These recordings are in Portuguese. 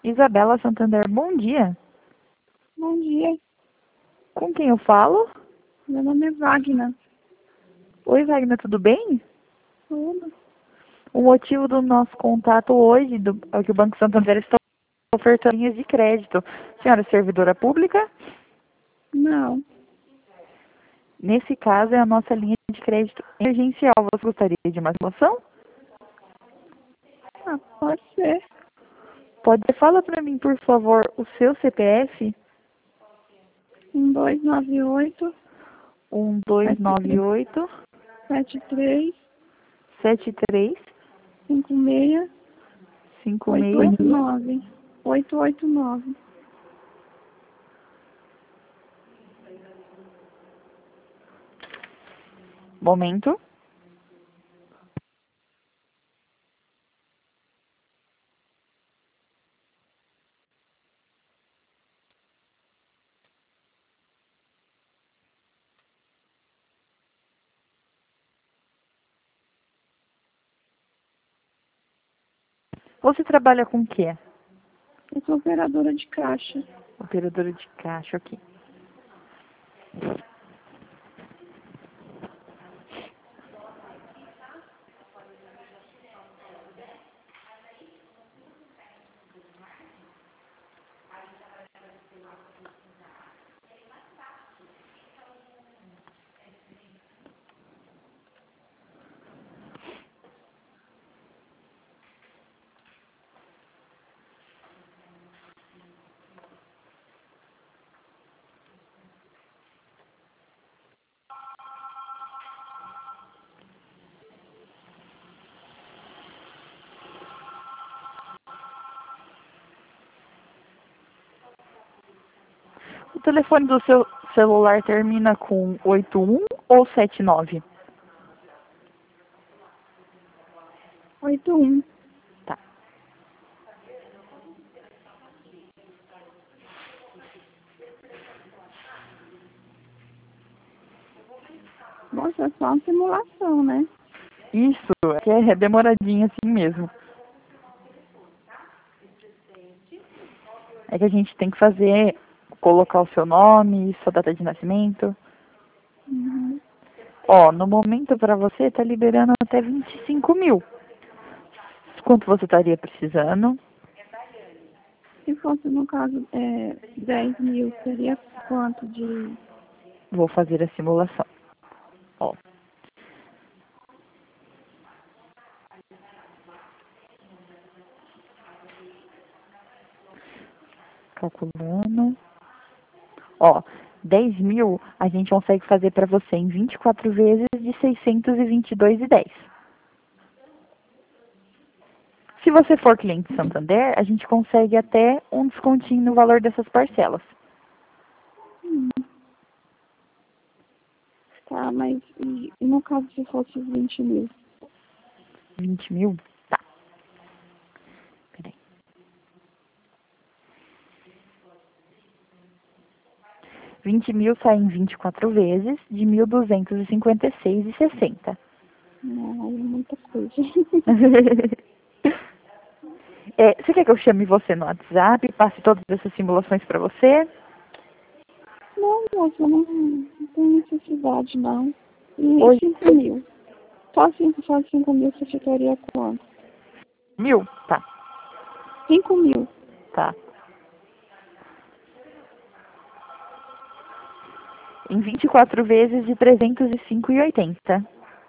Isabela Santander, bom dia. Bom dia, Com quem eu falo? meu nome é Wagner. Oi, Wagner, tudo bem? Tudo? O motivo do nosso contato hoje é que o Banco Santander está ofertando linhas de crédito. Senhora é servidora pública? Não. Nesse caso, é a nossa linha de crédito emergencial. Você gostaria de mais informação? Ah, pode ser. Fala para mim, por favor, o seu CPF? 1298 1298 73 73 56 56. 889 889. Momento. Você trabalha com o quê? Eu sou operadora de caixa. Operadora de caixa, ok. O telefone do seu celular termina com 81 ou 79? 81. Tá. Nossa, é só uma simulação, né? Isso, é demoradinho assim mesmo. É que a gente tem que colocar o seu nome, sua data de nascimento. Uhum. Ó, no momento para você tá liberando até 25 mil. Quanto você estaria precisando? Se fosse, no caso, 10 mil, seria quanto de... Vou fazer a simulação. Ó. Calculando. Ó, 10 mil a gente consegue fazer para você em 24 vezes de 622,10. Se você for cliente Santander, a gente consegue até um descontinho no valor dessas parcelas. Tá, mas e no caso se fosse 20 mil? 20 mil? Tá. Peraí. 20 mil sai em 24 vezes de 1.256,60. Não, é muita coisa. Você quer que eu chame você no WhatsApp, passe todas essas simulações para você? Não, moça, não tem necessidade, não. E Oi, 5 mil? Só 5 mil você ficaria quanto? 1.000? Tá, 5 mil. tá. Em 24 vezes de 305,80.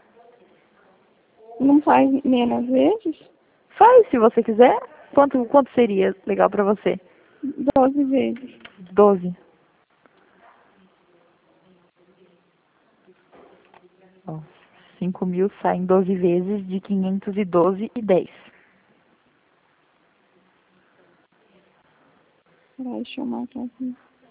Não faz menos vezes? Faz, se você quiser. Quanto seria legal para você? 12 vezes. 12. Ó, 5 mil sai em 12 vezes de 512,10. Peraí, deixa eu marcar aqui.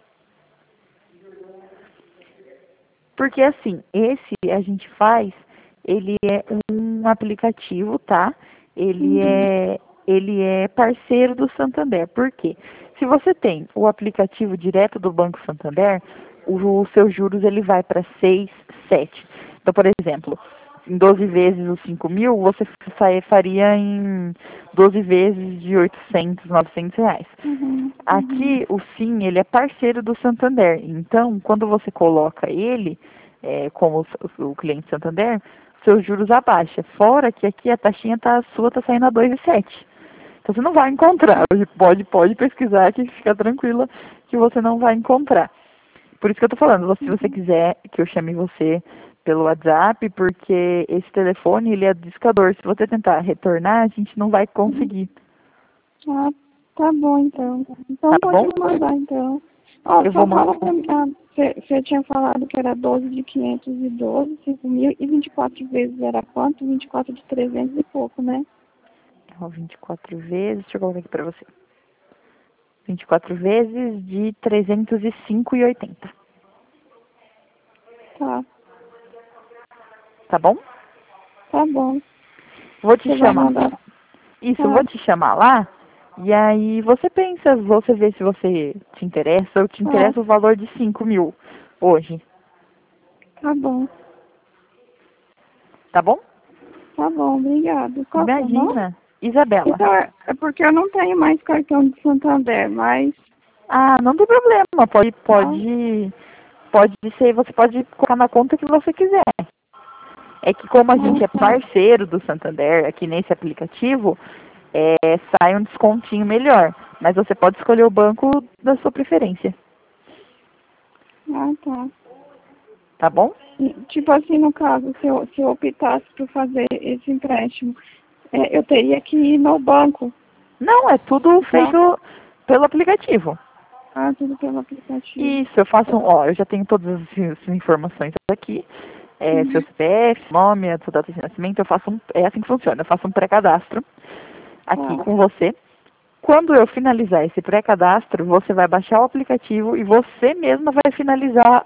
Porque assim, esse a gente faz, ele é um aplicativo, tá? Ele Uhum. é, ele é parceiro do Santander. Por quê? Se você tem o aplicativo direto do Banco Santander, o seu juros ele vai para 6, 7. Então, por exemplo, em 12 vezes os 5.000, você faria em 12 vezes de 800, 900 reais. Aqui, o Sim, ele é parceiro do Santander. Então, quando você coloca ele como o cliente Santander, seus juros abaixa. Fora que aqui a taxinha sua tá saindo a 2,7. Então, você não vai encontrar. Pode pesquisar que fica tranquila que você não vai encontrar. Por isso que eu tô falando, se você quiser que eu chame você pelo WhatsApp, porque esse telefone, ele é discador. Se você tentar retornar, a gente não vai conseguir. Ah, tá bom, então. Então Tá pode bom? me mandar, então. Ó, Eu só vou fala mandar. pra mim, você tinha falado que era 12 de 512, 5.000, e 24 vezes era quanto? 24 de 300 e pouco, né? Ó, 24 vezes, deixa eu colocar aqui pra você. 24 vezes de 305,80. Tá, Tá bom? tá bom. Vou te Você vai chamar. mandar? Isso, eu Tá, vou te chamar lá. E aí você pensa, você vê se você te interessa ou te tá, interessa o valor de 5.000 hoje. tá bom. Tá bom? Tá bom, obrigado. Qual é o seu nome? Imagina. Isabela. Então, é porque eu não tenho mais cartão de Santander, mas... Ah, não tem problema. Tá, Pode ser, você pode colocar na conta que você quiser. É que como a gente é tá, parceiro do Santander aqui nesse aplicativo, sai um descontinho melhor. Mas você pode escolher o banco da sua preferência. tá. Tá bom? Tipo assim, no caso, se eu optasse por fazer esse empréstimo, eu teria que ir no banco, Não, é tudo tá? feito pelo aplicativo. Ah, tudo pelo aplicativo. Isso, eu faço, eu já tenho todas as informações aqui. Seu Uhum. CPF, nome, a sua data de nascimento, é assim que funciona, eu faço um pré-cadastro aqui Tá, com você. Quando eu finalizar esse pré-cadastro, você vai baixar o aplicativo e você mesma vai finalizar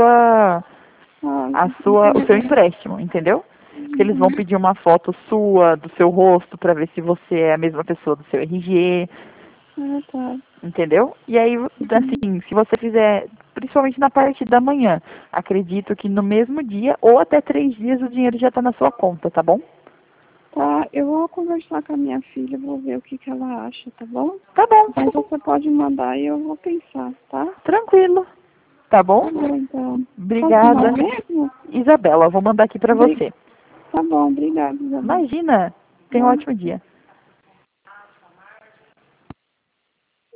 o seu entendi. empréstimo, entendeu? Porque eles vão Uhum. pedir uma foto sua, do seu rosto, para ver se você é a mesma pessoa do seu RG, Tá. entendeu? E aí, Uhum. assim, se você fizer, principalmente na parte da manhã, acredito que no mesmo dia ou até 3 dias o dinheiro já está na sua conta, tá bom? Tá, eu vou conversar com a minha filha, vou ver o que ela acha, tá bom? Tá bom, Mas você pode mandar e eu vou pensar, tá? tranquilo, tá bom? Tá bom, então. Qual o seu Obrigada. nome mesmo? Isabela, eu vou mandar aqui pra Obri- você. Tá bom, obrigada, Isabel. Imagina, tenha um Bom. ótimo dia.